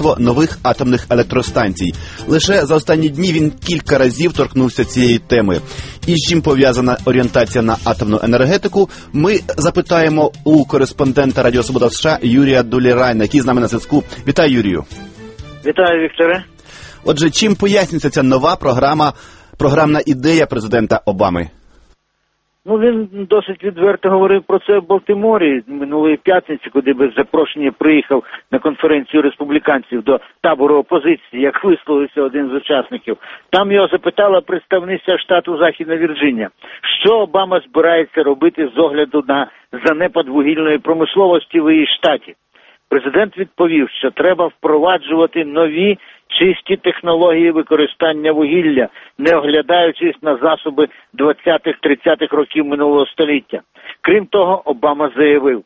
будівництво нових атомних електростанцій. Лише за останні дні він кілька разів торкнувся цієї теми. І з чим пов'язана орієнтація на атомну енергетику, ми запитаємо у кореспондента Радіо Свобода США Юрія Дулерайна, який з нами на зв'язку. Вітаю, Юрію. Вітаю, Вікторе. Отже, чим пояснюється ця нова програмна ідея президента Обами? Він досить відверто говорив про це в Балтиморі минулої п'ятниці, куди без запрошення приїхав на конференцію республіканців до табору опозиції, як висловився один з учасників. Там його запитала представниця штату Західна Вірджинія, що Обама збирається робити з огляду на занепад вугільної промисловості в її штаті. Президент відповів, що треба впроваджувати нові чисті технології використання вугілля, не оглядаючись на засоби 20-30-х років минулого століття. Крім того, Обама заявив: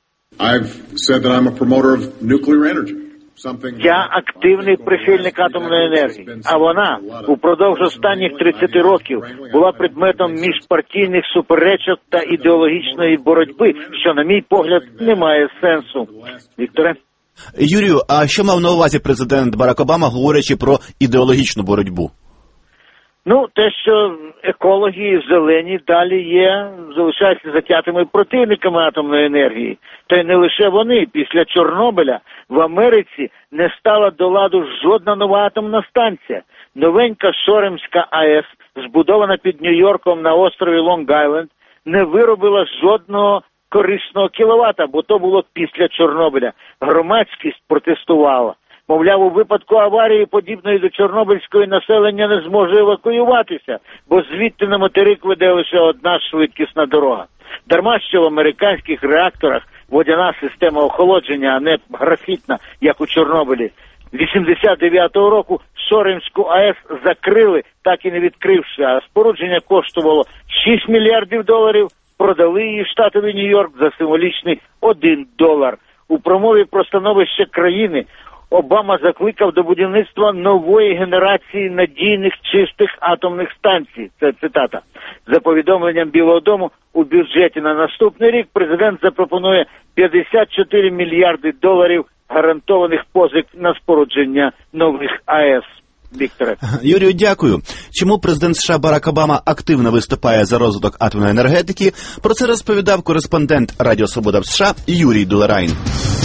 «Я активний прихильник атомної енергії, а вона упродовж останніх 30 років була предметом міжпартійних суперечок та ідеологічної боротьби, що, на мій погляд, не має сенсу». Вікторе? Юрію, а що мав на увазі президент Барак Обама, говорячи про ідеологічну боротьбу? Те, що екологи і зелені далі залишаються затятими противниками атомної енергії. Та й не лише вони. Після Чорнобиля в Америці не стала до ладу жодна нова атомна станція. Новенька Шоремська АЕС, збудована під Нью-Йорком на острові Лонг-Айленд, не виробила жодного корисного кіловата, бо то було після Чорнобиля. Громадськість протестувала. Мовляв, у випадку аварії, подібної до Чорнобильської, населення не зможе евакуюватися, бо звідти на материк веде лише одна швидкісна дорога. Дарма що в американських реакторах водяна система охолодження, а не графітна, як у Чорнобилі. 89-го року Шоремську АЕС закрили, так і не відкривши, а спорудження коштувало $6 мільярдів, продали її штатові Нью-Йорк за символічний $1. У промові про становище країни Обама закликав до будівництва нової генерації надійних чистих атомних станцій. Це цитата. За повідомленням Білого дому, у бюджеті на наступний рік президент запропонує $54 мільярди гарантованих позик на спорудження нових АЕС. Вікторе. Юрію, дякую. Чому президент США Барак Обама активно виступає за розвиток атомної енергетики? Про це розповідав кореспондент Радіо Свобода США Юрій Дулерайн.